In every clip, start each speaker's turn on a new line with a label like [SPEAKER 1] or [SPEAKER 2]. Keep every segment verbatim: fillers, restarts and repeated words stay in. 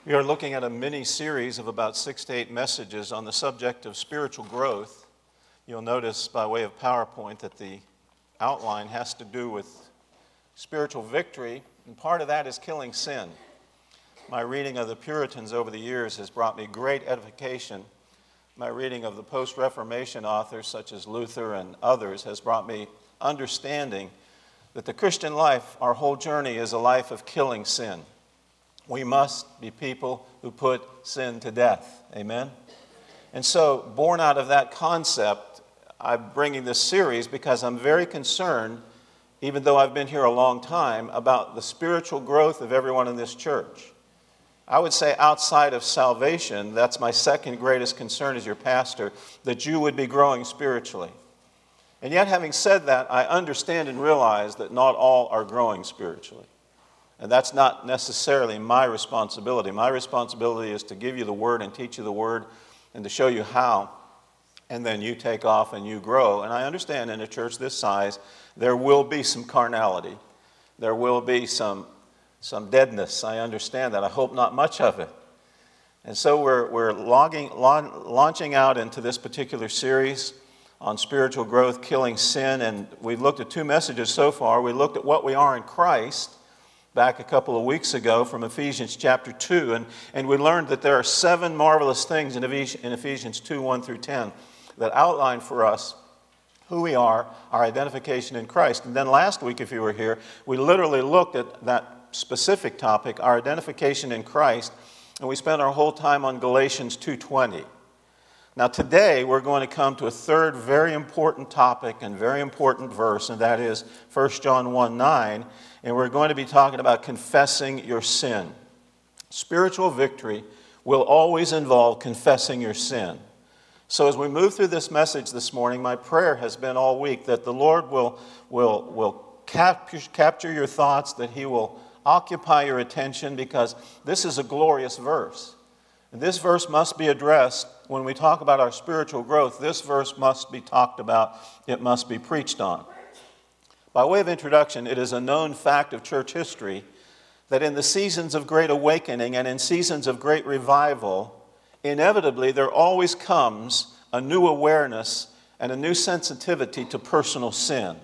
[SPEAKER 1] We are looking at a mini-series of about six to eight messages on the subject of spiritual growth. You'll notice by way of PowerPoint that the outline has to do with spiritual victory, and part of that is killing sin. My reading of the Puritans over the years has brought me great edification. My reading of the post-Reformation authors such as Luther and others has brought me understanding that the Christian life, our whole journey, is a life of killing sin. We must be people who put sin to death. Amen? And so, born out of that concept, I'm bringing this series because I'm very concerned, even though I've been here a long time, about the spiritual growth of everyone in this church. I would say outside of salvation, that's my second greatest concern as your pastor, that you would be growing spiritually. And yet, having said that, I understand and realize that not all are growing spiritually. And that's not necessarily my responsibility. My responsibility is to give you the Word and teach you the Word and to show you how. And then you take off and you grow. And I understand in a church this size, there will be some carnality. There will be some, some deadness. I understand that. I hope not much of it. And so we're, we're logging, launching out into this particular series on spiritual growth, killing sin. And we've looked at two messages so far. We looked at what we are in Christ back a couple of weeks ago from Ephesians chapter two, and, and we learned that there are seven marvelous things in Ephesians two, one through ten that outline for us who we are, our identification in Christ. And then last week, if you were here, we literally looked at that specific topic, our identification in Christ, and we spent our whole time on Galatians two twenty. Now today, we're going to come to a third very important topic and very important verse, and that is First John one nine, and we're going to be talking about confessing your sin. Spiritual victory will always involve confessing your sin. So as we move through this message this morning, my prayer has been all week that the Lord will, will, will capture, capture your thoughts, that He will occupy your attention, because this is a glorious verse. And this verse must be addressed when we talk about our spiritual growth. This verse must be talked about. It must be preached on. By way of introduction, it is a known fact of church history that in the seasons of great awakening and in seasons of great revival, inevitably there always comes a new awareness and a new sensitivity to personal sin.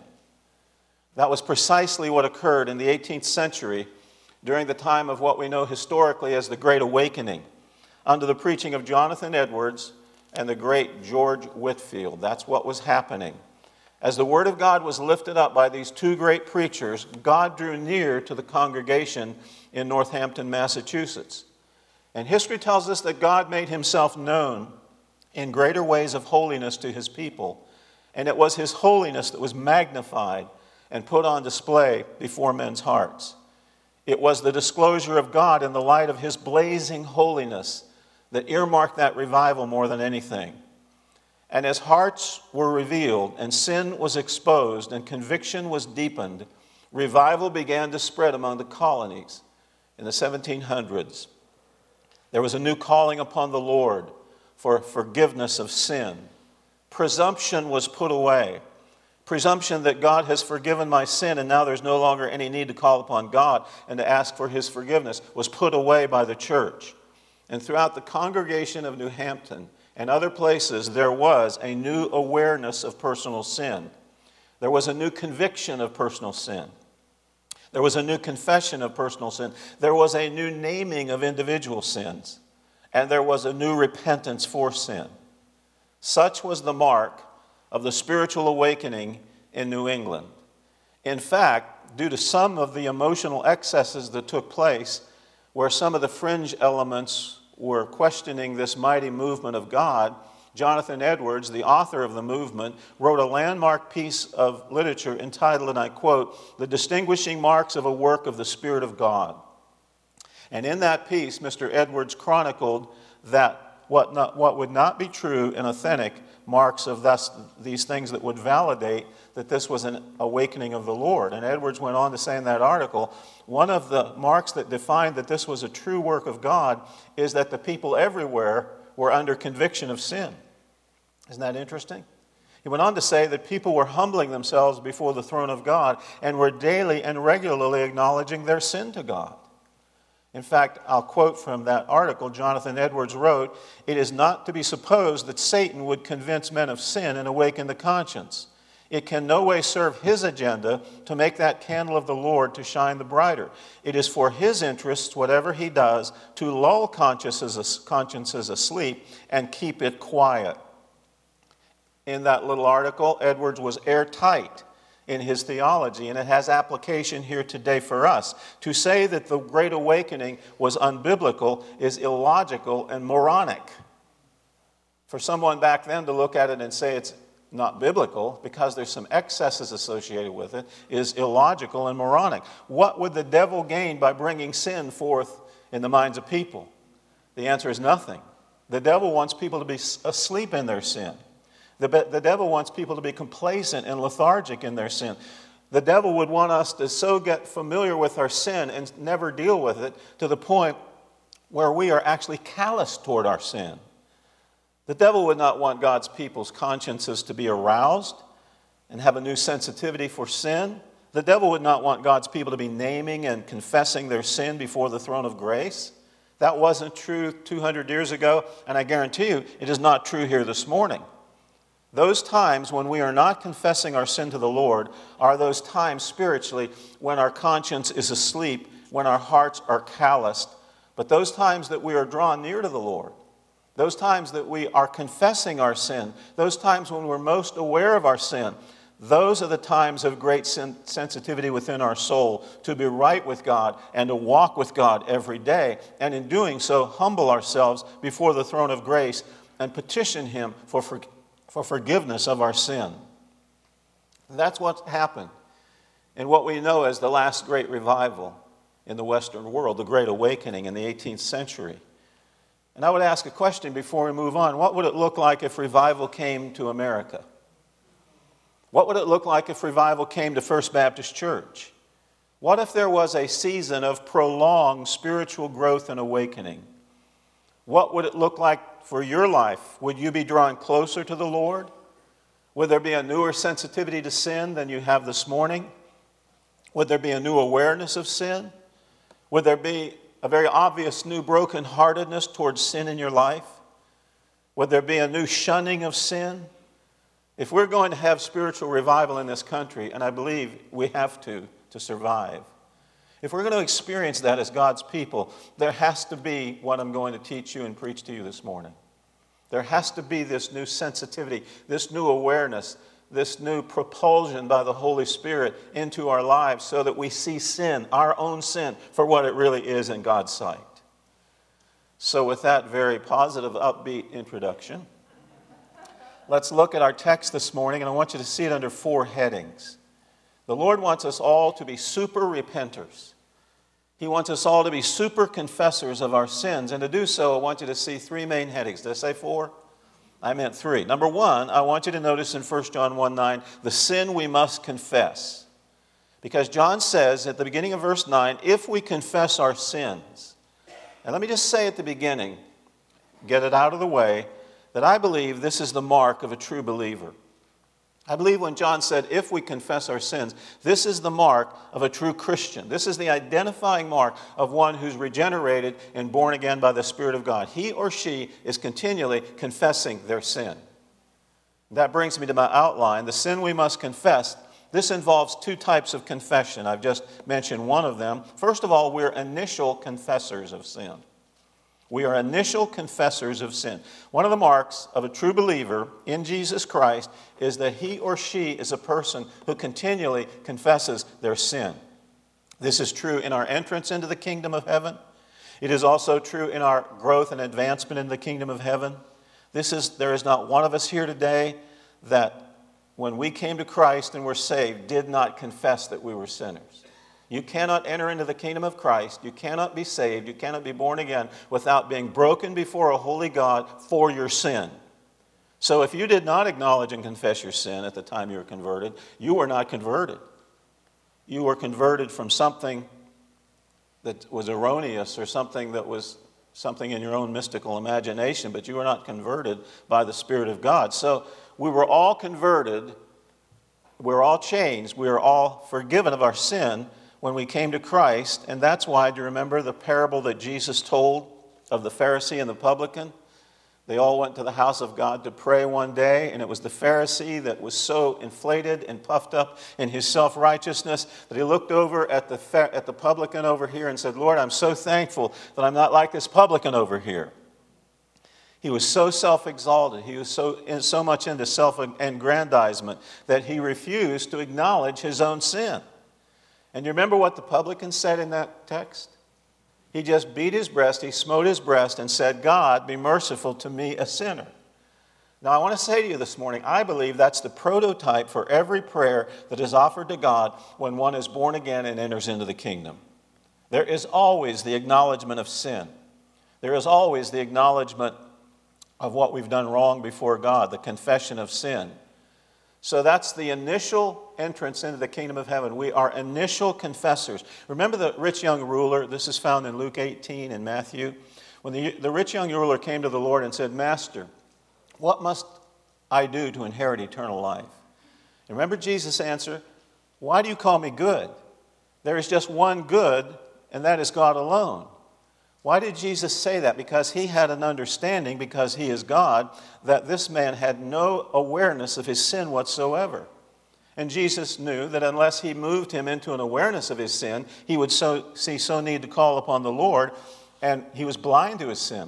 [SPEAKER 1] That was precisely what occurred in the eighteenth century during the time of what we know historically as the Great Awakening, under the preaching of Jonathan Edwards and the great George Whitefield. That's what was happening. As the Word of God was lifted up by these two great preachers, God drew near to the congregation in Northampton, Massachusetts. And history tells us that God made Himself known in greater ways of holiness to His people. And it was His holiness that was magnified and put on display before men's hearts. It was the disclosure of God in the light of His blazing holiness that earmarked that revival more than anything. And as hearts were revealed and sin was exposed and conviction was deepened, revival began to spread among the colonies in the seventeen hundreds. There was a new calling upon the Lord for forgiveness of sin. Presumption was put away. Presumption that God has forgiven my sin and now there's no longer any need to call upon God and to ask for His forgiveness was put away by the church. And throughout the congregation of New Hampton and other places, there was a new awareness of personal sin. There was a new conviction of personal sin. There was a new confession of personal sin. There was a new naming of individual sins. And there was a new repentance for sin. Such was the mark of the spiritual awakening in New England. In fact, due to some of the emotional excesses that took place, where some of the fringe elements were questioning this mighty movement of God, Jonathan Edwards, the author of the movement, wrote a landmark piece of literature entitled, and I quote, "The Distinguishing Marks of a Work of the Spirit of God." And in that piece, Mister Edwards chronicled that what, not, what would not be true and authentic marks of thus, these things that would validate that this was an awakening of the Lord. And Edwards went on to say in that article, one of the marks that defined that this was a true work of God is that the people everywhere were under conviction of sin. Isn't that interesting? He went on to say that people were humbling themselves before the throne of God and were daily and regularly acknowledging their sin to God. In fact, I'll quote from that article Jonathan Edwards wrote, "It is not to be supposed that Satan would convince men of sin and awaken the conscience. It can no way serve his agenda to make that candle of the Lord to shine the brighter. It is for his interests, whatever he does, to lull consciences, consciences asleep and keep it quiet." In that little article, Edwards was airtight in his theology, and it has application here today for us. To say that the Great Awakening was unbiblical is illogical and moronic. For someone back then to look at it and say it's not biblical because there's some excesses associated with it is illogical and moronic. What would the devil gain by bringing sin forth in the minds of people? The answer is nothing. The devil wants people to be asleep in their sin. The, the devil wants people to be complacent and lethargic in their sin. The devil would want us to so get familiar with our sin and never deal with it to the point where we are actually callous toward our sin. The devil would not want God's people's consciences to be aroused and have a new sensitivity for sin. The devil would not want God's people to be naming and confessing their sin before the throne of grace. That wasn't true two hundred years ago, and I guarantee you it is not true here this morning. Those times when we are not confessing our sin to the Lord are those times spiritually when our conscience is asleep, when our hearts are calloused. But those times that we are drawn near to the Lord, those times that we are confessing our sin, those times when we're most aware of our sin, those are the times of great sen- sensitivity within our soul to be right with God and to walk with God every day. And in doing so, humble ourselves before the throne of grace and petition Him for forgiveness. for forgiveness of our sin. That's what happened in what we know as the last great revival in the Western world, the Great Awakening in the eighteenth century. And I would ask a question before we move on. What would it look like if revival came to America? What would it look like if revival came to First Baptist Church? What if there was a season of prolonged spiritual growth and awakening? What would it look like for your life? Would you be drawing closer to the Lord? Would there be a newer sensitivity to sin than you have this morning? Would there be a new awareness of sin? Would there be a very obvious new brokenheartedness towards sin in your life? Would there be a new shunning of sin? If we're going to have spiritual revival in this country, and I believe we have to, to survive, if we're going to experience that as God's people, there has to be what I'm going to teach you and preach to you this morning. There has to be this new sensitivity, this new awareness, this new propulsion by the Holy Spirit into our lives so that we see sin, our own sin, for what it really is in God's sight. So with that very positive, upbeat introduction, let's look at our text this morning, and I want you to see it under four headings. The Lord wants us all to be super repenters. He wants us all to be super confessors of our sins. And to do so, I want you to see three main headings. Did I say four? I meant three. Number one, I want you to notice in First John one nine, the sin we must confess. Because John says at the beginning of verse nine, if we confess our sins. And let me just say at the beginning, get it out of the way, that I believe this is the mark of a true believer. I believe when John said, if we confess our sins, this is the mark of a true Christian. This is the identifying mark of one who's regenerated and born again by the Spirit of God. He or she is continually confessing their sin. That brings me to my outline. The sin we must confess. This involves two types of confession. I've just mentioned one of them. First of all, we're initial confessors of sin. We are initial confessors of sin. One of the marks of a true believer in Jesus Christ is that he or she is a person who continually confesses their sin. This is true in our entrance into the kingdom of heaven. It is also true in our growth and advancement in the kingdom of heaven. This is, there is not one of us here today that when we came to Christ and were saved did not confess that we were sinners. You cannot enter into the kingdom of Christ. You cannot be saved. You cannot be born again without being broken before a holy God for your sin. So if you did not acknowledge and confess your sin at the time you were converted, you were not converted. You were converted from something that was erroneous or something that was something in your own mystical imagination, but you were not converted by the Spirit of God. So we were all converted. We're all changed. We are all forgiven of our sin when we came to Christ, and that's why, do you remember the parable that Jesus told of the Pharisee and the publican? They all went to the house of God to pray one day, and it was the Pharisee that was so inflated and puffed up in his self-righteousness that he looked over at the, at the publican over here and said, Lord, I'm so thankful that I'm not like this publican over here. He was so self-exalted, he was so, so much into self-aggrandizement that he refused to acknowledge his own sin. And you remember what the publican said in that text? He just beat his breast, he smote his breast and said, God, be merciful to me, a sinner. Now I want to say to you this morning, I believe that's the prototype for every prayer that is offered to God when one is born again and enters into the kingdom. There is always the acknowledgement of sin. There is always the acknowledgement of what we've done wrong before God, the confession of sin. So that's the initial entrance into the kingdom of heaven. We are initial confessors. Remember the rich young ruler? This is found in Luke eighteen and Matthew. When the, the rich young ruler came to the Lord and said, Master, what must I do to inherit eternal life? And remember Jesus' answer, why do you call me good? There is just one good, and that is God alone. Why did Jesus say that? Because he had an understanding, because he is God, that this man had no awareness of his sin whatsoever. And Jesus knew that unless he moved him into an awareness of his sin, he would so, see so need to call upon the Lord, and he was blind to his sin.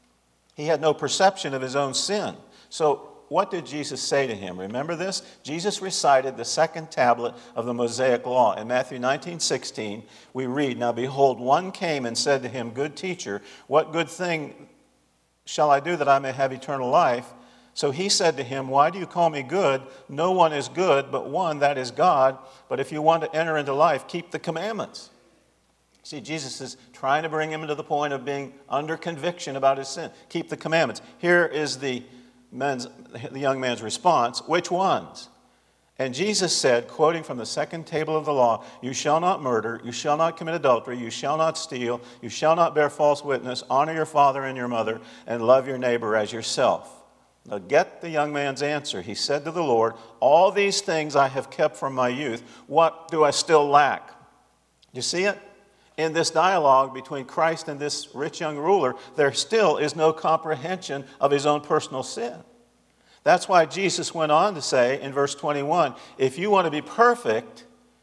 [SPEAKER 1] He had no perception of his own sin. So what did Jesus say to him? Remember this? Jesus recited the second tablet of the Mosaic Law. In Matthew nineteen sixteen, we read, Now behold, one came and said to him, Good teacher, what good thing shall I do that I may have eternal life? So he said to him, Why do you call me good? No one is good but one, that is God. But if you want to enter into life, keep the commandments. See, Jesus is trying to bring him to the point of being under conviction about his sin. Keep the commandments. Here is the Men's, the young man's response, which ones? And Jesus said, quoting from the second table of the law, You shall not murder, you shall not commit adultery, you shall not steal, you shall not bear false witness, honor your father and your mother, and love your neighbor as yourself. Now get the young man's answer. He said to the Lord, All these things I have kept from my youth. What do I still lack? You see it? In this dialogue between Christ and this rich young ruler, there still is no comprehension of his own personal sin. That's why Jesus went on to say in verse twenty-one, If you want to be perfect,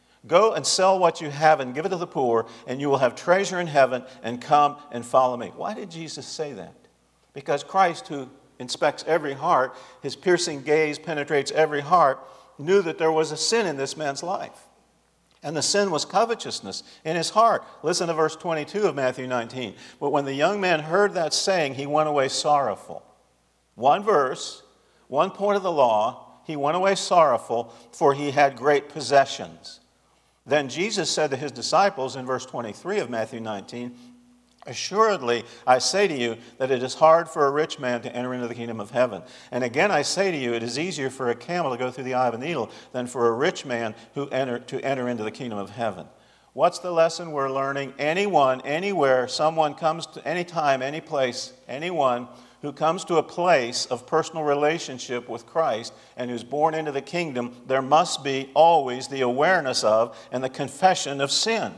[SPEAKER 1] go and sell what you have and give it to the poor, and you will have treasure in heaven, and come and follow me. Why did Jesus say that? Because Christ, who inspects every heart, his piercing gaze penetrates every heart, knew that there was a sin in this man's life. And the sin was covetousness in his heart. Listen to verse twenty-two of Matthew nineteen. But when the young man heard that saying, he went away sorrowful. One verse, one point of the law, he went away sorrowful, for he had great possessions. Then Jesus said to his disciples in verse twenty-three of Matthew nineteen, Assuredly, I say to you that it is hard for a rich man to enter into the kingdom of heaven. And again, I say to you, it is easier for a camel to go through the eye of a needle than for a rich man who enter, to enter into the kingdom of heaven. What's the lesson we're learning? Anyone, anywhere, someone comes to any time, any place, anyone who comes to a place of personal relationship with Christ and who's born into the kingdom, there must be always the awareness of and the confession of sin.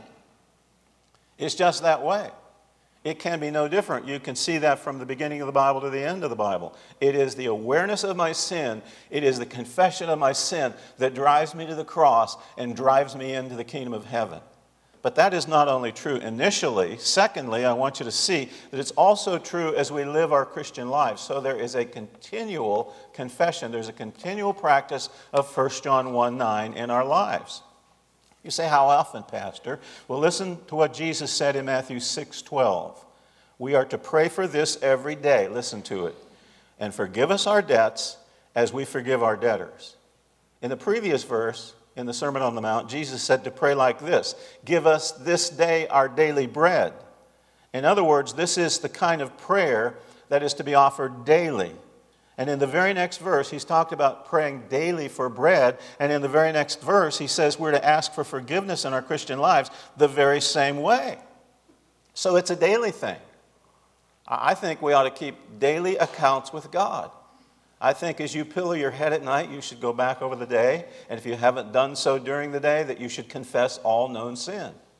[SPEAKER 1] It's just that way. It can be no different. You can see that from the beginning of the Bible to the end of the Bible. It is the awareness of my sin, it is the confession of my sin that drives me to the cross and drives me into the kingdom of heaven. But that is not only true initially. Secondly, I want you to see that it's also true as we live our Christian lives. So there is a continual confession. There's a continual practice of First John one nine in our lives. You say, how often, Pastor? Well, listen to what Jesus said in Matthew six twelve. We are to pray for this every day. Listen to it. And forgive us our debts as we forgive our debtors. In the previous verse, in the Sermon on the Mount, Jesus said to pray like this. Give us this day our daily bread. In other words, this is the kind of prayer that is to be offered daily. And in the very next verse, he's talked about praying daily for bread. And in the very next verse, he says we're to ask for forgiveness in our Christian lives the very same way. So it's a daily thing. I think we ought to keep daily accounts with God. I think as you pillow your head at night, you should go back over the day. And if you haven't done so during the day, that you should confess all known sin.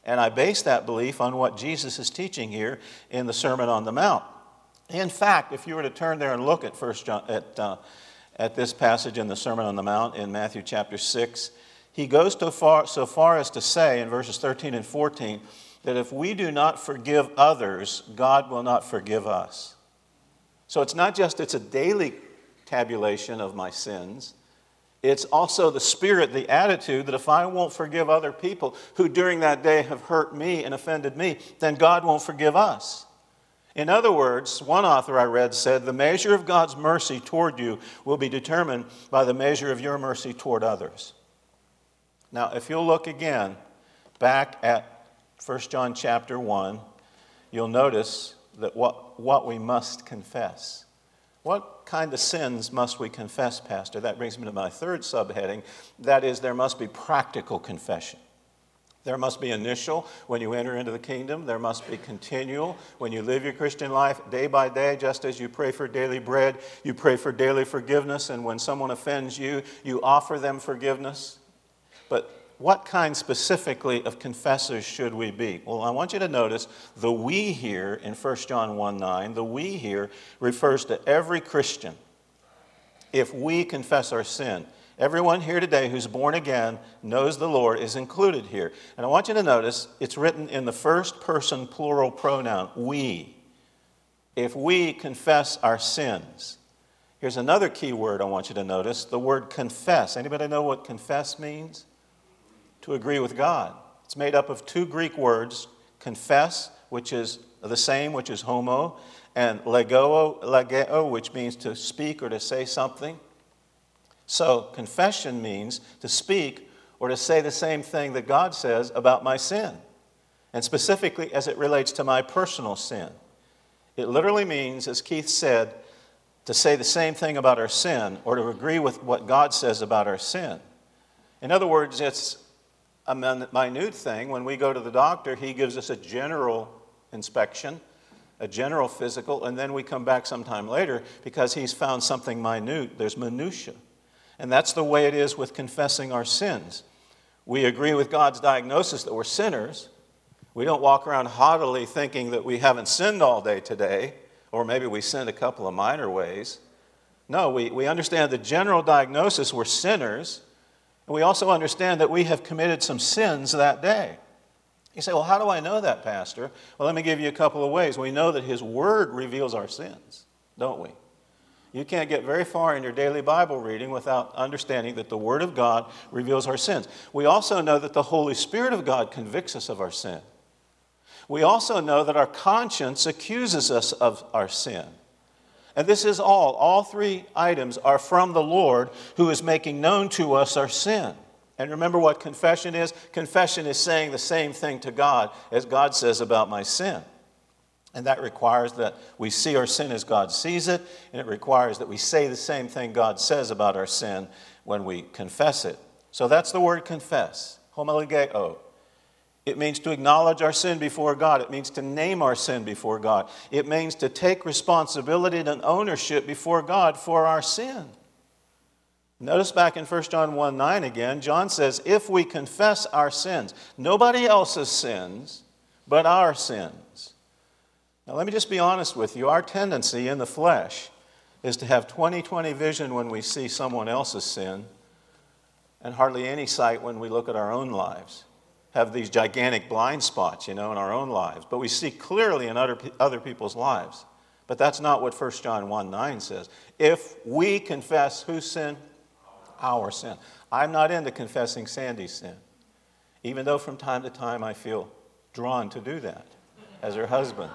[SPEAKER 1] And I base that belief on what Jesus is teaching here in the Sermon on the Mount. In fact, if you were to turn there and look at First John, at, uh, at this passage in the Sermon on the Mount in Matthew chapter six, he goes so far, so far as to say in verses thirteen and fourteen that if we do not forgive others, God will not forgive us. So it's not just it's a daily tabulation of my sins. It's also the spirit, the attitude that if I won't forgive other people who during that day have hurt me and offended me, then God won't forgive us. In other words, one author I read said, the measure of God's mercy toward you will be determined by the measure of your mercy toward others. Now, if you'll look again back at First John chapter one, you'll notice that what, what we must confess. What kind of sins must we confess, Pastor? That brings me to my third subheading. That is, there must be practical confession. There must be initial when you enter into the kingdom. There must be continual when you live your Christian life day by day, just as you pray for daily bread, you pray for daily forgiveness, and when someone offends you, you offer them forgiveness. But what kind specifically of confessors should we be? Well, I want you to notice the we here in First John one nine, the we here refers to every Christian. If we confess our sin, everyone here today who's born again knows the Lord is included here. And I want you to notice it's written in the first person plural pronoun, we. If we confess our sins. Here's another key word I want you to notice, the word confess. Anybody know what confess means? To agree with God. It's made up of two Greek words, confess, which is the same, which is homo, and legeo, legeo, which means to speak or to say something. So confession means to speak or to say the same thing that God says about my sin, and specifically as it relates to my personal sin. It literally means, as Keith said, to say the same thing about our sin or to agree with what God says about our sin. In other words, it's a minute thing. When we go to the doctor, he gives us a general inspection, a general physical, and then we come back sometime later because he's found something minute. There's minutia. And that's the way it is with confessing our sins. We agree with God's diagnosis that we're sinners. We don't walk around haughtily thinking that we haven't sinned all day today, or maybe we sinned a couple of minor ways. No, we, we understand the general diagnosis, we're sinners. And we also understand that we have committed some sins that day. You say, well, how do I know that, Pastor? Well, let me give you a couple of ways. We know that His Word reveals our sins, don't we? You can't get very far in your daily Bible reading without understanding that the Word of God reveals our sins. We also know that the Holy Spirit of God convicts us of our sin. We also know that our conscience accuses us of our sin. And this is all. All three items are from the Lord who is making known to us our sin. And remember what confession is? Confession is saying the same thing to God as God says about my sin. And that requires that we see our sin as God sees it, and it requires that we say the same thing God says about our sin when we confess it. So that's the word confess, homologeo. It means to acknowledge our sin before God. It means to name our sin before God. It means to take responsibility and ownership before God for our sin. Notice back in First John one nine again, John says, if we confess our sins, nobody else's sins, but our sins. Now let me just be honest with you. Our tendency in the flesh is to have twenty twenty vision when we see someone else's sin, and hardly any sight when we look at our own lives. Have these gigantic blind spots, you know, in our own lives. But we see clearly in other, other people's lives. But that's not what First John one nine says. If we confess whose sin? Our sin. I'm not into confessing Sandy's sin, even though from time to time I feel drawn to do that as her husband.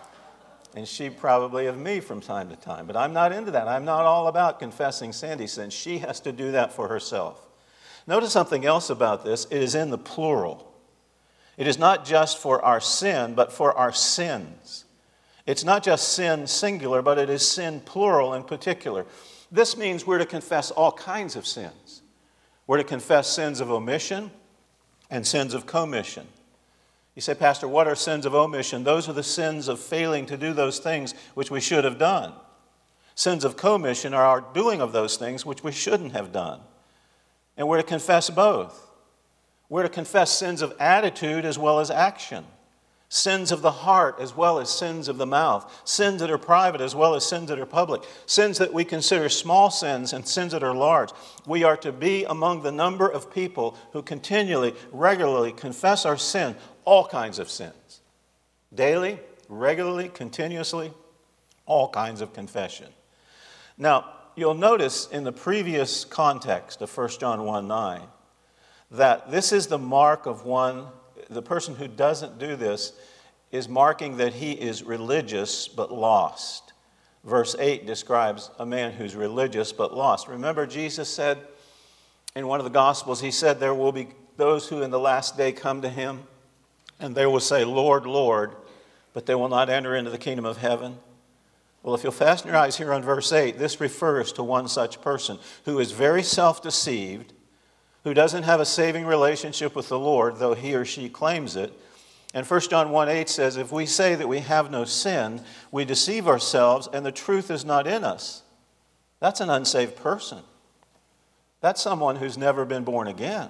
[SPEAKER 1] And she probably of me from time to time. But I'm not into that. I'm not all about confessing Sandy's sin. She has to do that for herself. Notice something else about this. It is in the plural. It is not just for our sin, but for our sins. It's not just sin singular, but it is sin plural in particular. This means we're to confess all kinds of sins. We're to confess sins of omission and sins of commission. You say, Pastor, what are sins of omission? Those are the sins of failing to do those things which we should have done. Sins of commission are our doing of those things which we shouldn't have done. And we're to confess both. We're to confess sins of attitude as well as action. Sins of the heart as well as sins of the mouth. Sins that are private as well as sins that are public. Sins that we consider small sins and sins that are large. We are to be among the number of people who continually, regularly confess our sin, all kinds of sins. Daily, regularly, continuously, all kinds of confession. Now, you'll notice in the previous context of First John one nine that this is the mark of one. The person who doesn't do this is marking that he is religious but lost. Verse eight describes a man who's religious but lost. Remember, Jesus said in one of the Gospels, he said there will be those who in the last day come to him, and they will say, Lord, Lord, but they will not enter into the kingdom of heaven. Well, if you'll fasten your eyes here on verse eight, this refers to one such person who is very self-deceived, who doesn't have a saving relationship with the Lord, though he or she claims it. And First John one eight says, if we say that we have no sin, we deceive ourselves and the truth is not in us. That's an unsaved person. That's someone who's never been born again.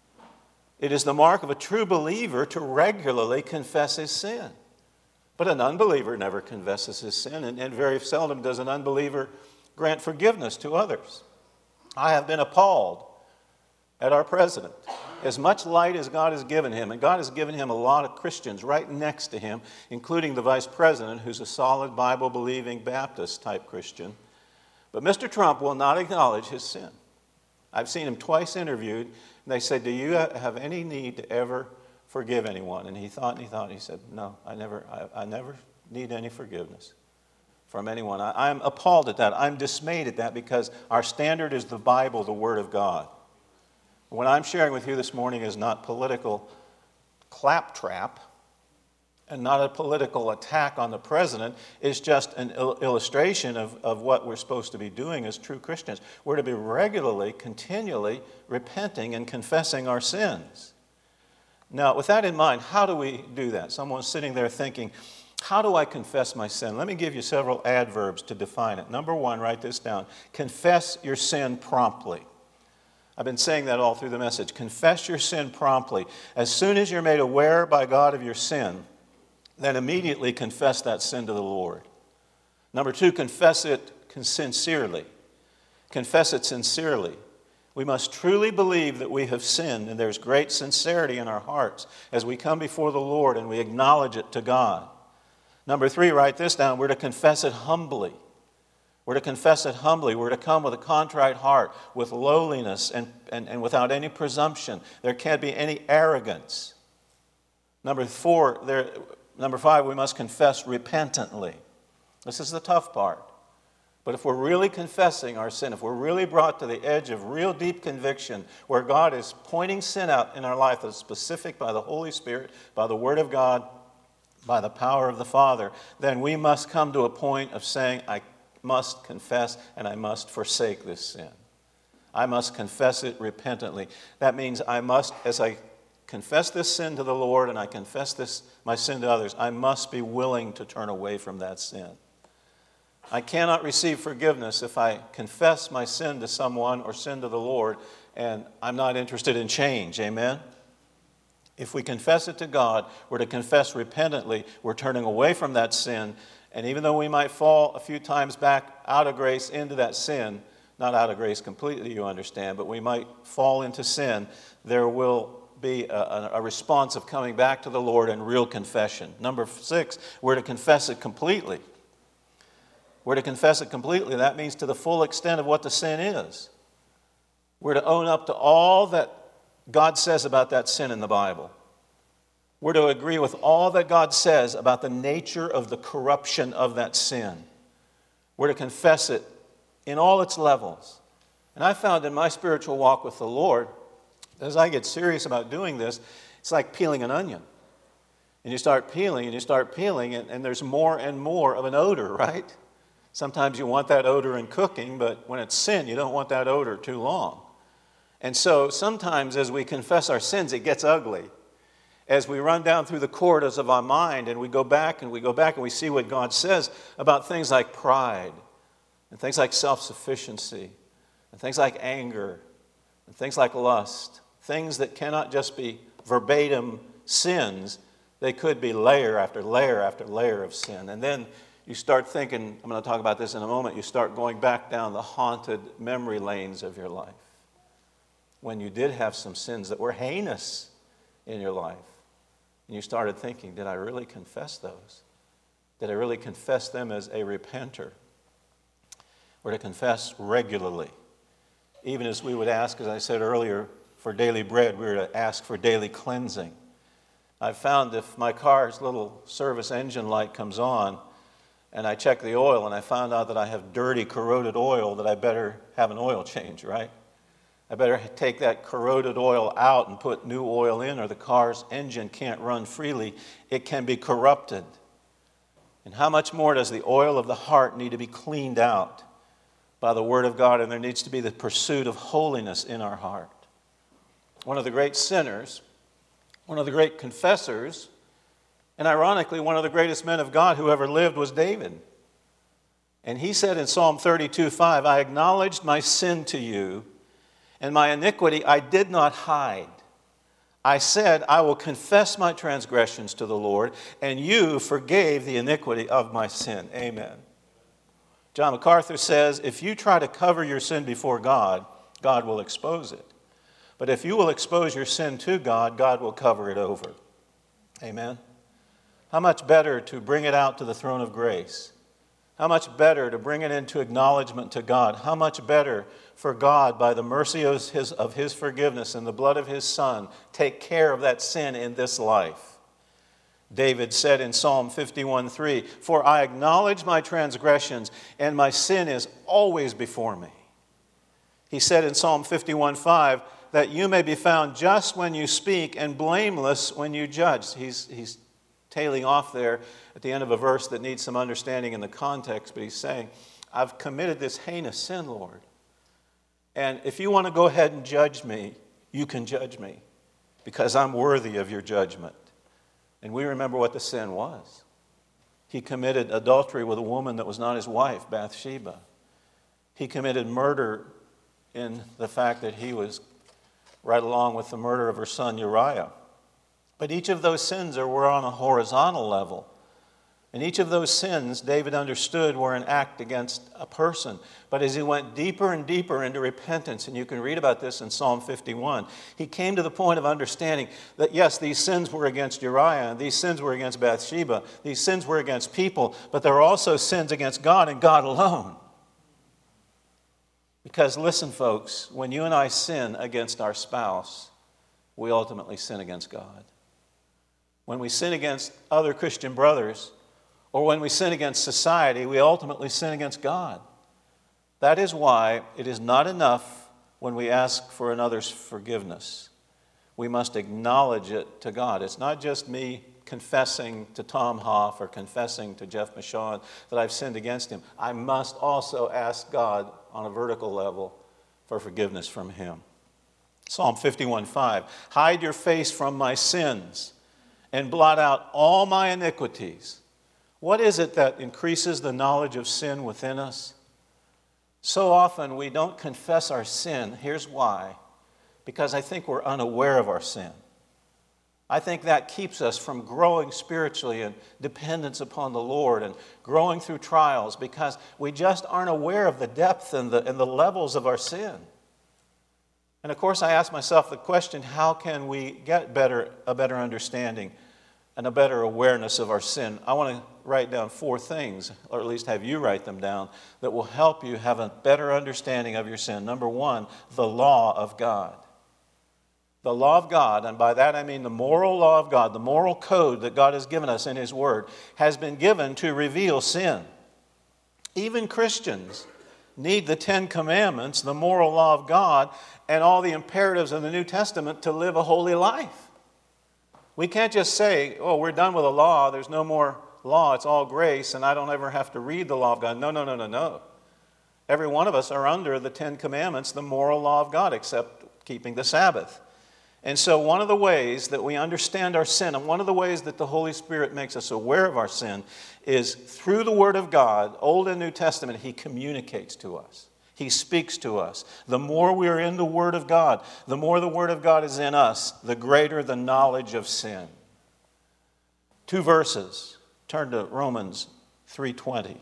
[SPEAKER 1] It is the mark of a true believer to regularly confess his sin. But an unbeliever never confesses his sin, and, and very seldom does an unbeliever grant forgiveness to others. I have been appalled at our president. As much light as God has given him, and God has given him a lot of Christians right next to him, including the vice president, who's a solid Bible-believing Baptist-type Christian. But Mister Trump will not acknowledge his sin. I've seen him twice interviewed, and they said, do you have any need to ever forgive anyone? And he thought and he thought, and he said, no, I never, I, I never need any forgiveness from anyone. I, I'm appalled at that. I'm dismayed at that because our standard is the Bible, the Word of God. What I'm sharing with you this morning is not political claptrap and not a political attack on the president. It's just an il- illustration of, of what we're supposed to be doing as true Christians. We're to be regularly, continually repenting and confessing our sins. Now, with that in mind, how do we do that? Someone's sitting there thinking, how do I confess my sin? Let me give you several adverbs to define it. Number one, write this down. Confess your sin promptly. I've been saying that all through the message. Confess your sin promptly. As soon as you're made aware by God of your sin, then immediately confess that sin to the Lord. Number two, confess it sincerely. Confess it sincerely. We must truly believe that we have sinned, and there's great sincerity in our hearts as we come before the Lord and we acknowledge it to God. Number three, write this down. We're to confess it humbly. We're to confess it humbly. We're to come with a contrite heart, with lowliness and, and, and without any presumption. There can't be any arrogance. Number four, there, number five, we must confess repentantly. This is the tough part. But if we're really confessing our sin, if we're really brought to the edge of real deep conviction, where God is pointing sin out in our life that's specific by the Holy Spirit, by the Word of God, by the power of the Father, then we must come to a point of saying, I must confess and I must forsake this sin. I must confess it repentantly. That means I must, as I confess this sin to the Lord and I confess this my sin to others, I must be willing to turn away from that sin. I cannot receive forgiveness if I confess my sin to someone or sin to the Lord and I'm not interested in change. Amen? If we confess it to God, we're to confess repentantly. We're turning away from that sin. And even though we might fall a few times back out of grace into that sin, not out of grace completely, you understand, but we might fall into sin, there will be a, a response of coming back to the Lord and real confession. Number six, we're to confess it completely. We're to confess it completely. That means to the full extent of what the sin is. We're to own up to all that God says about that sin in the Bible. We're to agree with all that God says about the nature of the corruption of that sin. We're to confess it in all its levels. And I found in my spiritual walk with the Lord, as I get serious about doing this, it's like peeling an onion. And you start peeling and you start peeling, and, and there's more and more of an odor, right? Sometimes you want that odor in cooking, but when it's sin, you don't want that odor too long. And so sometimes as we confess our sins, it gets ugly. As we run down through the corridors of our mind and we go back and we go back and we see what God says about things like pride and things like self-sufficiency and things like anger and things like lust, Things that cannot just be verbatim sins, they could be layer after layer after layer of sin. And then you start thinking, I'm going to talk about this in a moment, you start going back down the haunted memory lanes of your life. When you did have some sins that were heinous in your life. And you started thinking, did I really confess those? Did I really confess them as a repenter? Or to confess regularly? Even as we would ask, as I said earlier, for daily bread, we were to ask for daily cleansing. I've found if my car's little service engine light comes on, and I check the oil, and I found out that I have dirty, corroded oil, that I better have an oil change, right? I better take that corroded oil out and put new oil in, or the car's engine can't run freely. It can be corrupted. And how much more does the oil of the heart need to be cleaned out by the Word of God? And there needs to be the pursuit of holiness in our heart. One of the great sinners, one of the great confessors, and ironically, one of the greatest men of God who ever lived was David. And he said in Psalm thirty-two five, I acknowledged my sin to you, and my iniquity I did not hide. I said, I will confess my transgressions to the Lord, and you forgave the iniquity of my sin. Amen. John MacArthur says, if you try to cover your sin before God, God will expose it. But if you will expose your sin to God, God will cover it over. Amen. How much better to bring it out to the throne of grace? How much better to bring it into acknowledgement to God? How much better for God, by the mercy of his, of his forgiveness and the blood of his Son, take care of that sin in this life? David said in Psalm fifty-one three, for I acknowledge my transgressions, and my sin is always before me. He said in Psalm fifty-one five, that you may be found just when you speak and blameless when you judge. He's, he's tailing off there at the end of a verse that needs some understanding in the context, but he's saying, I've committed this heinous sin, Lord. And if you want to go ahead and judge me, you can judge me, because I'm worthy of your judgment. And we remember what the sin was. He committed adultery with a woman that was not his wife, Bathsheba. He committed murder in the fact that he was right along with the murder of her son Uriah. But each of those sins were on a horizontal level. And each of those sins, David understood, were an act against a person. But as he went deeper and deeper into repentance, and you can read about this in Psalm fifty-one, he came to the point of understanding that, yes, these sins were against Uriah, and these sins were against Bathsheba, these sins were against people, but there were also sins against God and God alone. Because listen, folks, when you and I sin against our spouse, we ultimately sin against God. When we sin against other Christian brothers, or when we sin against society, we ultimately sin against God. That is why it is not enough when we ask for another's forgiveness. We must acknowledge it to God. It's not just me confessing to Tom Hoff or confessing to Jeff Michaud that I've sinned against him. I must also ask God on a vertical level for forgiveness from him. Psalm fifty-one five, hide your face from my sins and blot out all my iniquities. What is it that increases the knowledge of sin within us? So often we don't confess our sin. Here's why. Because I think we're unaware of our sin. I think that keeps us from growing spiritually and dependence upon the Lord and growing through trials, because we just aren't aware of the depth and the, and the levels of our sin. And of course, I ask myself the question, how can we get better, a better understanding and a better awareness of our sin? I want to write down four things, or at least have you write them down, that will help you have a better understanding of your sin. Number one, the law of God. The law of God, and by that I mean the moral law of God, the moral code that God has given us in His Word, has been given to reveal sin. Even Christians need the Ten Commandments, the moral law of God, and all the imperatives of the New Testament to live a holy life. We can't just say, oh, we're done with the law, there's no more law, it's all grace, and I don't ever have to read the law of God. No, no, no, no, no. Every one of us are under the Ten Commandments, the moral law of God, except keeping the Sabbath. And so one of the ways that we understand our sin, and one of the ways that the Holy Spirit makes us aware of our sin, is through the Word of God, Old and New Testament, He communicates to us. He speaks to us. The more we are in the Word of God, the more the Word of God is in us, the greater the knowledge of sin. Two verses. Turn to Romans three twenty.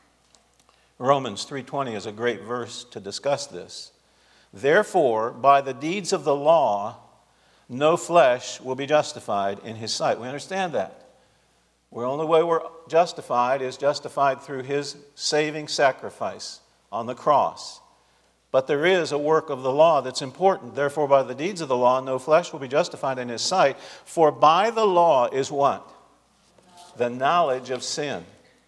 [SPEAKER 1] Romans three twenty is a great verse to discuss this. Therefore, by the deeds of the law, no flesh will be justified in his sight. We understand that. The only way we're justified is justified through his saving sacrifice on the cross. But there is a work of the law that's important. Therefore, by the deeds of the law, no flesh will be justified in his sight. For by the law is what? The knowledge of sin.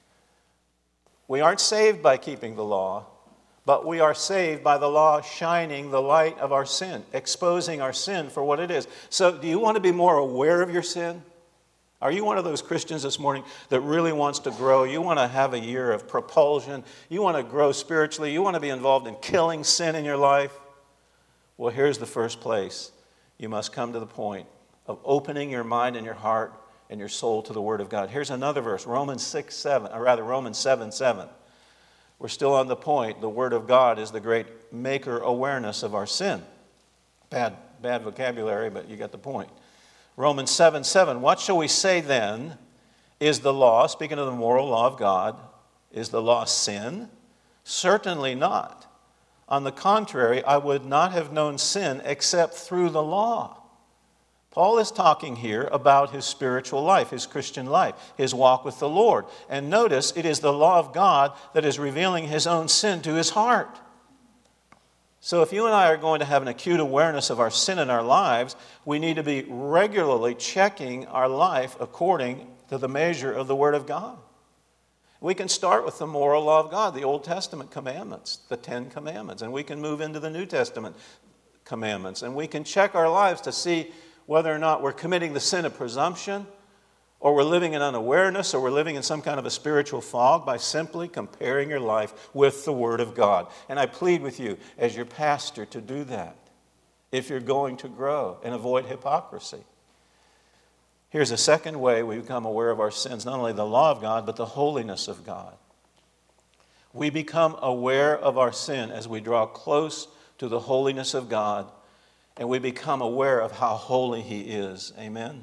[SPEAKER 1] We aren't saved by keeping the law, but we are saved by the law shining the light of our sin, exposing our sin for what it is. So do you want to be more aware of your sin? Are you one of those Christians this morning that really wants to grow? You want to have a year of propulsion. You want to grow spiritually. You want to be involved in killing sin in your life. Well, here's the first place. You must come to the point of opening your mind and your heart and your soul to the Word of God. Here's another verse, Romans six seven, or rather Romans seven seven. We're still on the point. The Word of God is the great maker awareness of our sin. Bad, bad vocabulary, but you get the point. Romans seven seven, what shall we say then? Is the law, speaking of the moral law of God, is the law sin? Certainly not. On the contrary, I would not have known sin except through the law. Paul is talking here about his spiritual life, his Christian life, his walk with the Lord. And notice, it is the law of God that is revealing his own sin to his heart. So if you and I are going to have an acute awareness of our sin in our lives, we need to be regularly checking our life according to the measure of the Word of God. We can start with the moral law of God, the Old Testament commandments, the Ten Commandments, and we can move into the New Testament commandments, and we can check our lives to see whether or not we're committing the sin of presumption, or we're living in unawareness, or we're living in some kind of a spiritual fog by simply comparing your life with the Word of God. And I plead with you as your pastor to do that if you're going to grow and avoid hypocrisy. Here's a second way we become aware of our sins, not only the law of God, but the holiness of God. We become aware of our sin as we draw close to the holiness of God, and we become aware of how holy He is. Amen?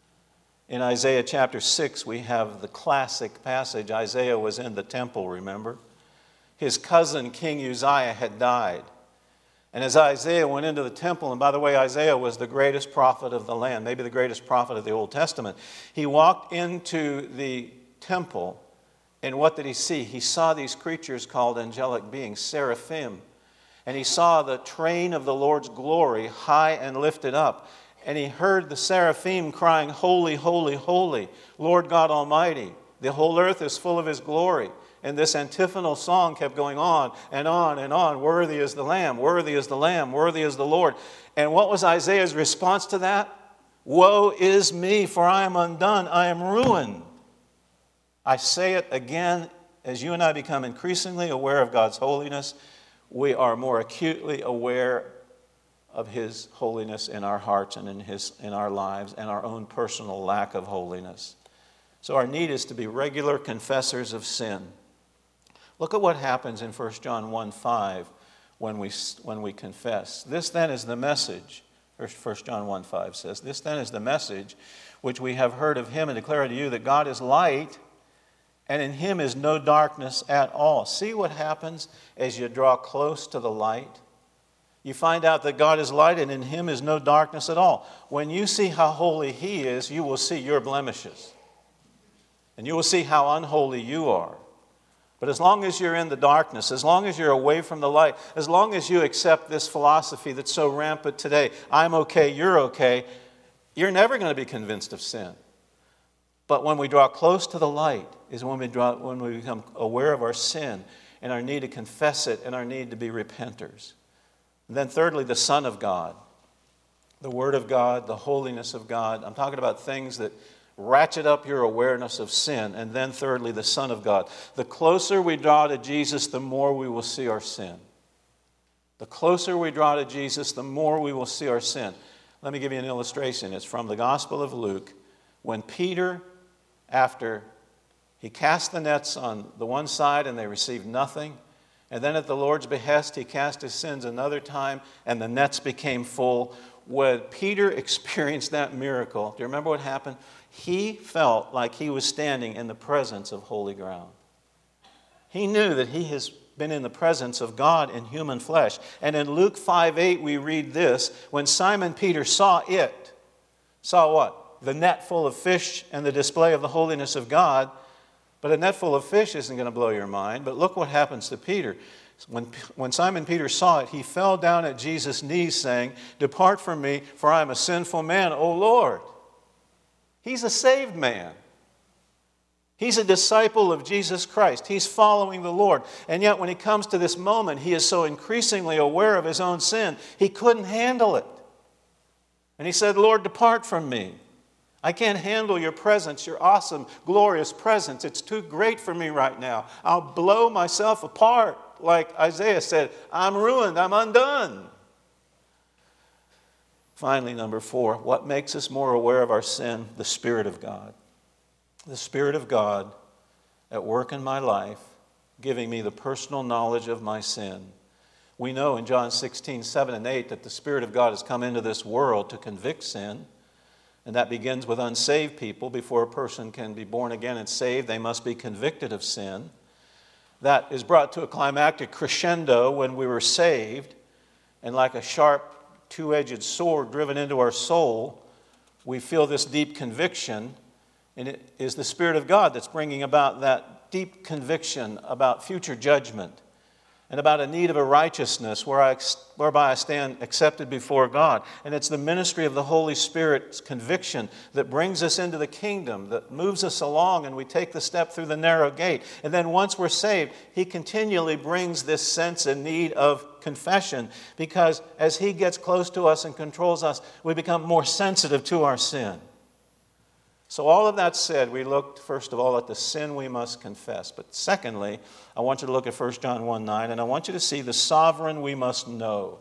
[SPEAKER 1] In Isaiah chapter six, we have the classic passage. Isaiah was in the temple, remember? His cousin, King Uzziah, had died. And as Isaiah went into the temple, and by the way, Isaiah was the greatest prophet of the land, maybe the greatest prophet of the Old Testament. He walked into the temple, and what did he see? He saw these creatures called angelic beings, seraphim. And he saw the train of the Lord's glory high and lifted up. And he heard the seraphim crying, "Holy, holy, holy, Lord God Almighty. The whole earth is full of His glory." And this antiphonal song kept going on and on and on. Worthy is the Lamb, worthy is the Lamb, worthy is the Lord. And what was Isaiah's response to that? Woe is me, for I am undone, I am ruined. I say it again, as you and I become increasingly aware of God's holiness, we are more acutely aware of His holiness in our hearts and in His in our lives, and our own personal lack of holiness. So our need is to be regular confessors of sin. Look at what happens in First John one five when we, when we confess. This then is the message, First John one five says, this then is the message which we have heard of Him and declare to you, that God is light, and in Him is no darkness at all. See what happens as you draw close to the light? You find out that God is light, and in Him is no darkness at all. When you see how holy He is, you will see your blemishes. And you will see how unholy you are. But as long as you're in the darkness, as long as you're away from the light, as long as you accept this philosophy that's so rampant today, I'm okay, you're okay, you're never going to be convinced of sin. But when we draw close to the light is when we draw, when we become aware of our sin and our need to confess it and our need to be repenters. And then thirdly, the Son of God, the Word of God, the holiness of God. I'm talking about things that ratchet up your awareness of sin. And then thirdly, the Son of God. The closer we draw to Jesus, the more we will see our sin. The closer we draw to Jesus, the more we will see our sin. Let me give you an illustration. It's from the Gospel of Luke. When Peter, after he cast the nets on the one side and they received nothing, And then at the Lord's behest, he cast his sins another time, and the nets became full. When Peter experienced that miracle, do you remember what happened? He felt like he was standing in the presence of holy ground. He knew that he has been in the presence of God in human flesh. And in Luke five eight, we read this: when Simon Peter saw it, saw what? The net full of fish and the display of the holiness of God. But a net full of fish isn't going to blow your mind. But look what happens to Peter. When, when Simon Peter saw it, he fell down at Jesus' knees, saying, "Depart from me, for I am a sinful man, O Lord." He's a saved man. He's a disciple of Jesus Christ. He's following the Lord. And yet when he comes to this moment, he is so increasingly aware of his own sin, he couldn't handle it. And he said, "Lord, depart from me. I can't handle your presence, your awesome, glorious presence. It's too great for me right now. I'll blow myself apart." Like Isaiah said, "I'm ruined, I'm undone." Finally, number four, what makes us more aware of our sin? The Spirit of God. The Spirit of God at work in my life, giving me the personal knowledge of my sin. We know in John sixteen, seven and eight that the Spirit of God has come into this world to convict sin. And that begins with unsaved people. Before a person can be born again and saved, they must be convicted of sin. That is brought to a climactic crescendo when we were saved. And like a sharp, two-edged sword driven into our soul, we feel this deep conviction. And it is the Spirit of God that's bringing about that deep conviction about future judgment and about a need of a righteousness where I, whereby I stand accepted before God. And it's the ministry of the Holy Spirit's conviction that brings us into the kingdom, that moves us along, and we take the step through the narrow gate. And then once we're saved, He continually brings this sense and need of confession, because as He gets close to us and controls us, we become more sensitive to our sin. So all of that said, we looked first of all at the sin we must confess. But secondly, I want you to look at First John one nine, and I want you to see the sovereign we must know.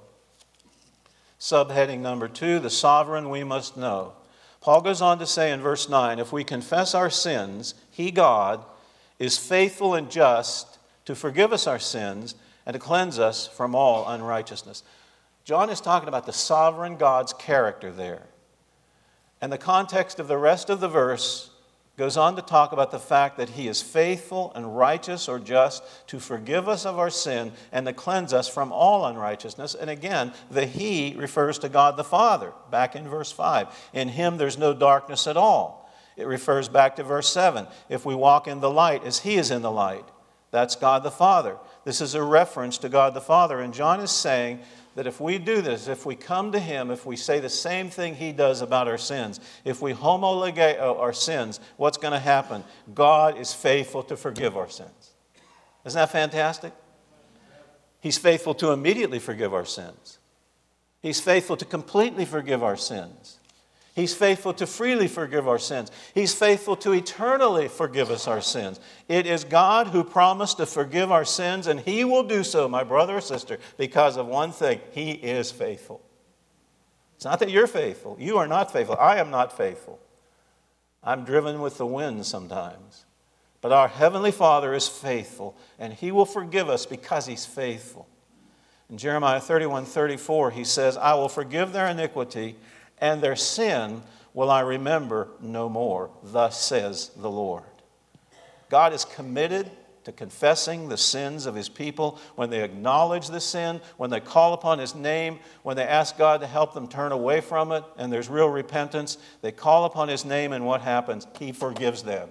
[SPEAKER 1] Subheading number two, the sovereign we must know. Paul goes on to say in verse nine, if we confess our sins, He, God, is faithful and just to forgive us our sins and to cleanse us from all unrighteousness. John is talking about the sovereign God's character there. And the context of the rest of the verse goes on to talk about the fact that He is faithful and righteous or just to forgive us of our sin and to cleanse us from all unrighteousness. And again, the He refers to God the Father, back in verse five. In Him there's no darkness at all. It refers back to verse seven. If we walk in the light as He is in the light, that's God the Father. This is a reference to God the Father. And John is saying that if we do this, if we come to Him, if we say the same thing He does about our sins, if we homologeo our sins, what's going to happen? God is faithful to forgive our sins. Isn't that fantastic? He's faithful to immediately forgive our sins. He's faithful to completely forgive our sins. He's faithful to freely forgive our sins. He's faithful to eternally forgive us our sins. It is God who promised to forgive our sins, and He will do so, my brother or sister, because of one thing: He is faithful. It's not that you're faithful. You are not faithful. I am not faithful. I'm driven with the wind sometimes. But our Heavenly Father is faithful, and He will forgive us because He's faithful. In Jeremiah thirty-one thirty-four, He says, I will forgive their iniquity, and their sin will I remember no more. Thus says the Lord. God is committed to confessing the sins of His people when they acknowledge the sin, when they call upon His name, when they ask God to help them turn away from it, and there's real repentance. They call upon His name, and what happens? He forgives them.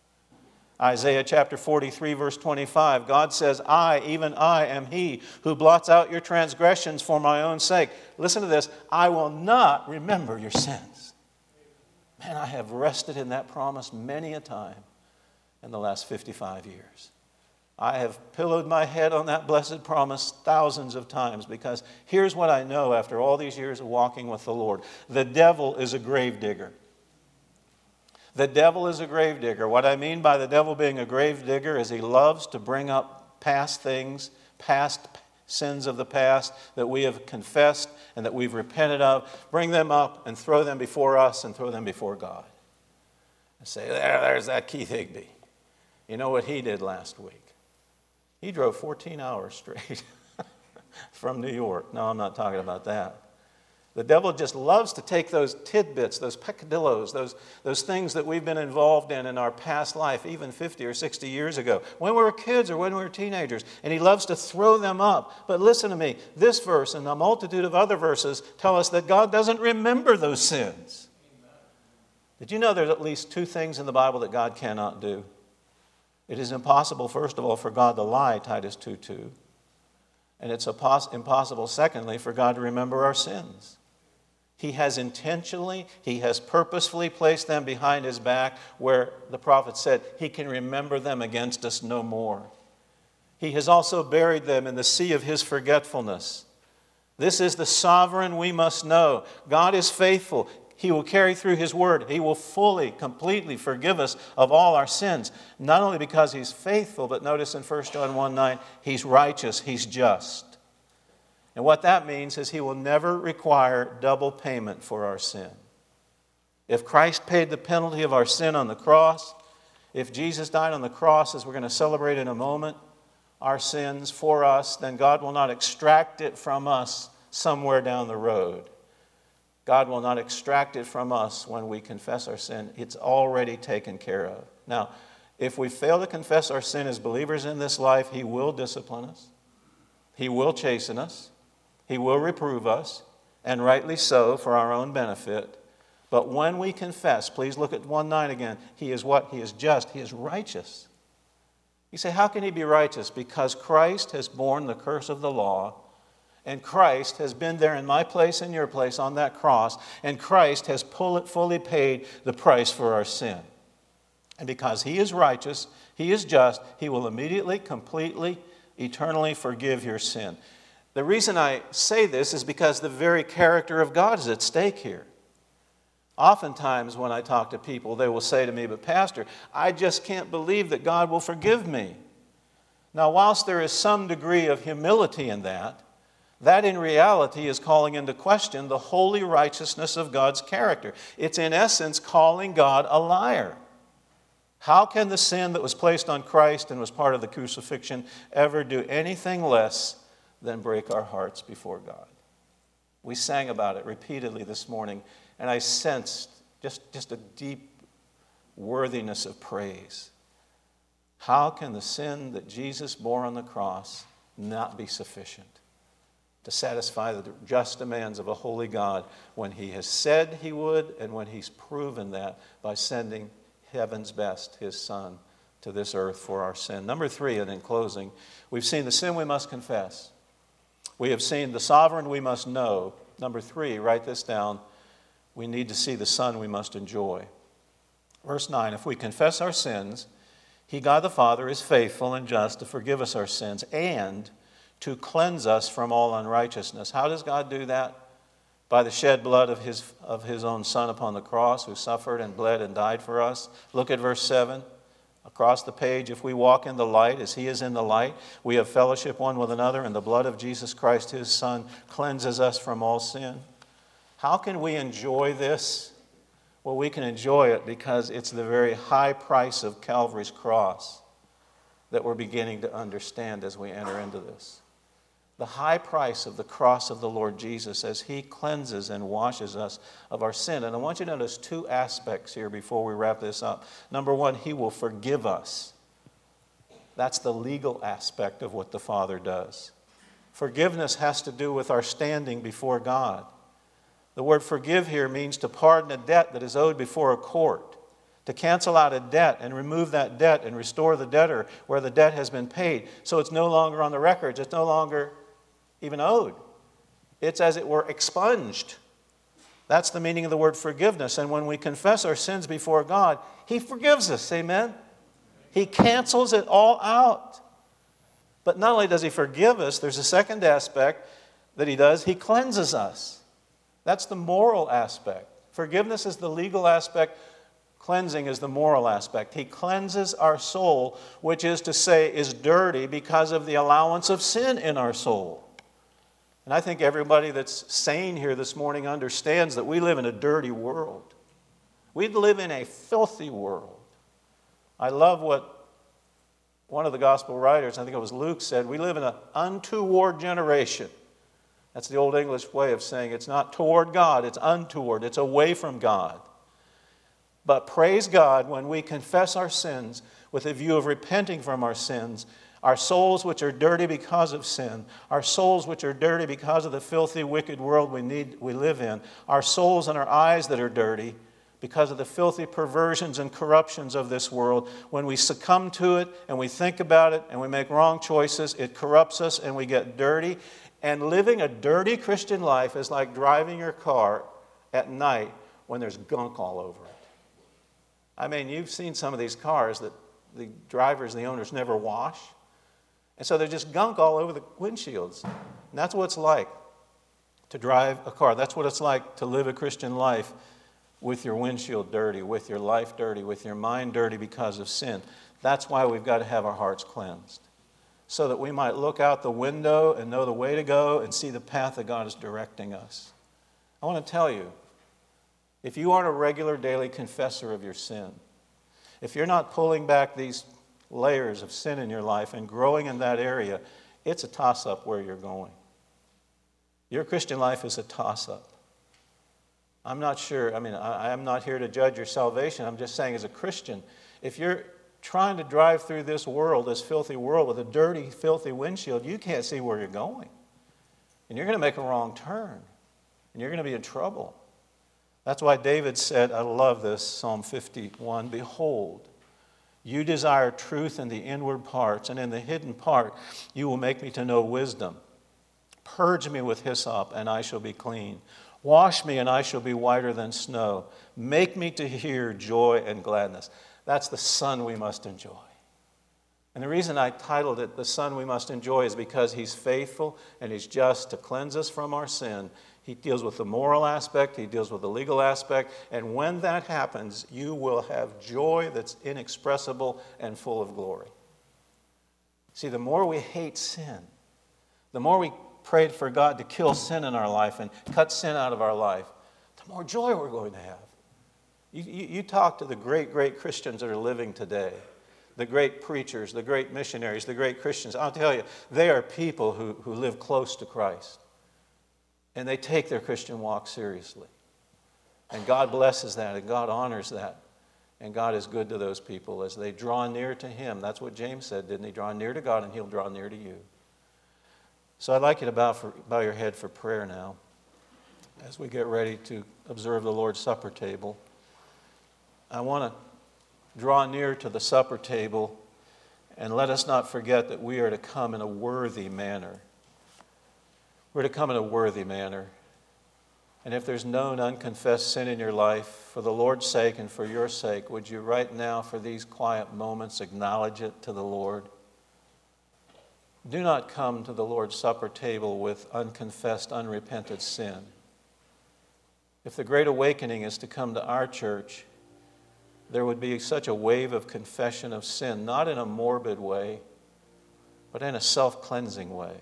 [SPEAKER 1] Isaiah chapter forty-three, verse twenty-five, God says, I, even I, am He who blots out your transgressions for my own sake. Listen to this. I will not remember your sins. Man, I have rested in that promise many a time in the last fifty-five years. I have pillowed my head on that blessed promise thousands of times, because here's what I know after all these years of walking with the Lord. The devil is a grave digger. The devil is a grave digger. What I mean by the devil being a grave digger is he loves to bring up past things, past sins of the past that we have confessed and that we've repented of, bring them up and throw them before us and throw them before God. And say, there, there's that Keith Higby. You know what he did last week? He drove fourteen hours straight from New York. No, I'm not talking about that. The devil just loves to take those tidbits, those peccadillos, those, those things that we've been involved in in our past life, even fifty or sixty years ago, when we were kids or when we were teenagers, and he loves to throw them up. But listen to me, this verse and a multitude of other verses tell us that God doesn't remember those sins. Did you know there's at least two things in the Bible that God cannot do? It is impossible, first of all, for God to lie, Titus two two. And it's impossible, secondly, for God to remember our sins. He has intentionally, he has purposefully placed them behind his back where the prophet said he can remember them against us no more. He has also buried them in the sea of his forgetfulness. This is the sovereign we must know. God is faithful. He will carry through his word. He will fully, completely forgive us of all our sins. Not only because he's faithful, but notice in First John one nine, he's righteous, he's just. And what that means is he will never require double payment for our sin. If Christ paid the penalty of our sin on the cross, if Jesus died on the cross, as we're going to celebrate in a moment, our sins for us, then God will not extract it from us somewhere down the road. God will not extract it from us when we confess our sin. It's already taken care of. Now, if we fail to confess our sin as believers in this life, he will discipline us. He will chasten us. He will reprove us, and rightly so, for our own benefit. But when we confess, please look at one nine again, he is what? He is just. He is righteous. You say, how can he be righteous? Because Christ has borne the curse of the law, and Christ has been there in my place and your place on that cross, and Christ has fully paid the price for our sin. And because he is righteous, he is just, he will immediately, completely, eternally forgive your sin. The reason I say this is because the very character of God is at stake here. Oftentimes when I talk to people, they will say to me, but Pastor, I just can't believe that God will forgive me. Now, whilst there is some degree of humility in that, that in reality is calling into question the holy righteousness of God's character. It's in essence calling God a liar. How can the sin that was placed on Christ and was part of the crucifixion ever do anything less than break our hearts before God? We sang about it repeatedly this morning, and I sensed just, just a deep worthiness of praise. How can the sin that Jesus bore on the cross not be sufficient to satisfy the just demands of a holy God when he has said he would and when he's proven that by sending heaven's best, his Son, to this earth for our sin? Number three, and in closing, we've seen the sin we must confess. We have seen the sovereign we must know. Number three, write this down, we need to see the Son we must enjoy. Verse nine, if we confess our sins, he, God the Father, is faithful and just to forgive us our sins and to cleanse us from all unrighteousness. How does God do that? By the shed blood of his, of his own Son upon the cross, who suffered and bled and died for us. Look at verse seven. Across the page, if we walk in the light as he is in the light, we have fellowship one with another, and the blood of Jesus Christ, his Son, cleanses us from all sin. How can we enjoy this? Well, we can enjoy it because it's the very high price of Calvary's cross that we're beginning to understand as we enter into this. The high price of the cross of the Lord Jesus as he cleanses and washes us of our sin. And I want you to notice two aspects here before we wrap this up. Number one, he will forgive us. That's the legal aspect of what the Father does. Forgiveness has to do with our standing before God. The word forgive here means to pardon a debt that is owed before a court, to cancel out a debt and remove that debt and restore the debtor where the debt has been paid. So it's no longer on the records. It's no longer even owed. It's as it were expunged. That's the meaning of the word forgiveness. And when we confess our sins before God, he forgives us. Amen? He cancels it all out. But not only does he forgive us, there's a second aspect that he does. He cleanses us. That's the moral aspect. Forgiveness is the legal aspect. Cleansing is the moral aspect. He cleanses our soul, which is to say is dirty because of the allowance of sin in our soul. And I think everybody that's sane here this morning understands that we live in a dirty world. We live in a filthy world. I love what One of the gospel writers, I think it was Luke, said, we live in an untoward generation. That's the Old English way of saying it's not toward God, it's untoward, it's away from God. But praise God, when we confess our sins with a view of repenting from our sins, our souls which are dirty because of sin, our souls which are dirty because of the filthy, wicked world we need, we live in, our souls and our eyes that are dirty because of the filthy perversions and corruptions of this world, when we succumb to it and we think about it and we make wrong choices, it corrupts us and we get dirty. And living a dirty Christian life is like driving your car at night when there's gunk all over it. I mean, you've seen some of these cars that the drivers, the owners never wash. And so there's just gunk all over the windshields. And that's what it's like to drive a car. That's what it's like to live a Christian life with your windshield dirty, with your life dirty, with your mind dirty because of sin. That's why we've got to have our hearts cleansed, so that we might look out the window and know the way to go and see the path that God is directing us. I want to tell you, if you aren't a regular daily confessor of your sin, if you're not pulling back these layers of sin in your life and growing in that area, it's a toss-up where you're going. Your Christian life is a toss-up. I'm not sure, I mean, I, I'm not here to judge your salvation. I'm just saying as a Christian, if you're trying to drive through this world, this filthy world with a dirty, filthy windshield, you can't see where you're going. And you're going to make a wrong turn. And you're going to be in trouble. That's why David said, I love this, Psalm fifty-one, behold, you desire truth in the inward parts, and in the hidden part you will make me to know wisdom. Purge me with hyssop, and I shall be clean. Wash me, and I shall be whiter than snow. Make me to hear joy and gladness. That's the Son we must enjoy. And the reason I titled it The Son We Must Enjoy is because He's faithful and He's just to cleanse us from our sin. He deals with the moral aspect, He deals with the legal aspect, and when that happens, you will have joy that's inexpressible and full of glory. See, the more we hate sin, the more we prayed for God to kill sin in our life and cut sin out of our life, the more joy we're going to have. You, you, you talk to the great, great Christians that are living today, the great preachers, the great missionaries, the great Christians. I'll tell you, they are people who, who live close to Christ. And they take their Christian walk seriously. And God blesses that, and God honors that. And God is good to those people as they draw near to Him. That's what James said, didn't he? Draw near to God, and He'll draw near to you. So I'd like you to bow, for, bow your head for prayer now as we get ready to observe the Lord's Supper table. I want to draw near to the supper table, and let us not forget that we are to come in a worthy manner. We're to come in a worthy manner. And if there's known unconfessed sin in your life, for the Lord's sake and for your sake, would you right now, for these quiet moments, acknowledge it to the Lord? Do not come to the Lord's Supper table with unconfessed, unrepented sin. If the Great Awakening is to come to our church, there would be such a wave of confession of sin, not in a morbid way, but in a self-cleansing way.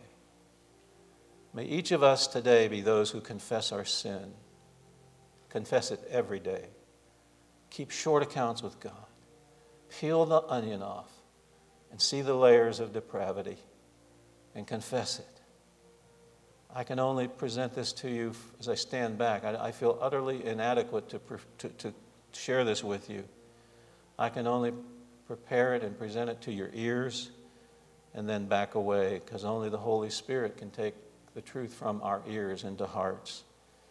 [SPEAKER 1] May each of us today be those who confess our sin. Confess it every day. Keep short accounts with God. Peel the onion off and see the layers of depravity and confess it. I can only present this to you as I stand back. I, I feel utterly inadequate to, to, to share this with you. I can only prepare it and present it to your ears and then back away, because only the Holy Spirit can take the truth from our ears into hearts.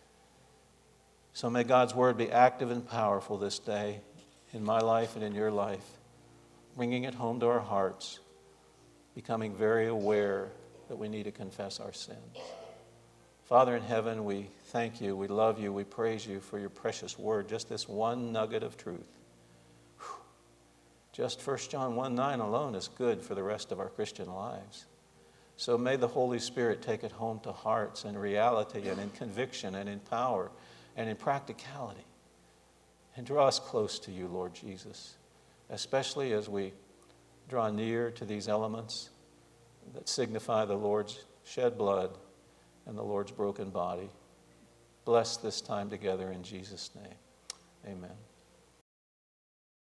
[SPEAKER 1] So may God's word be active and powerful this day in my life and in your life, bringing it home to our hearts, becoming very aware that we need to confess our sins. Father in heaven, we thank you, we love you, we praise you for your precious word, just this one nugget of truth. Whew. Just First John one nine alone is good for the rest of our Christian lives. So may the Holy Spirit take it home to hearts in reality and in conviction and in power and in practicality, and draw us close to you, Lord Jesus, especially as we draw near to these elements that signify the Lord's shed blood and the Lord's broken body. Bless this time together in Jesus' name. Amen.